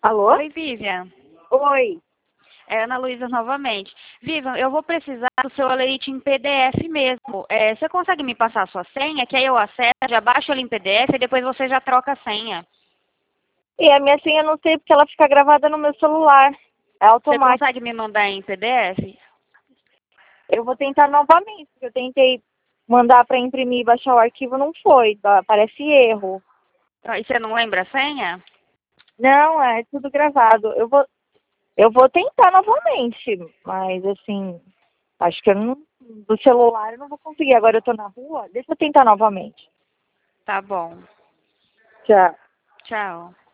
Alô? Oi, Vivian. Oi. É Ana Luísa novamente. Vivian, eu vou precisar do seu leite em PDF mesmo. Você consegue me passar a sua senha? Que aí eu acesso, já baixo ele em PDF e depois você já troca a senha. E a minha senha eu não sei porque ela fica gravada no meu celular. É Você automático. consegue me mandar em PDF? Eu vou tentar novamente, porque eu tentei mandar para imprimir e baixar o arquivo, não foi. Aparece erro. E você não lembra a senha? Não, é tudo gravado. Eu vou tentar novamente, mas assim, acho que eu não, do celular eu não vou conseguir. Agora eu tô na rua, deixa eu tentar novamente. Tá bom. Tchau. Tchau.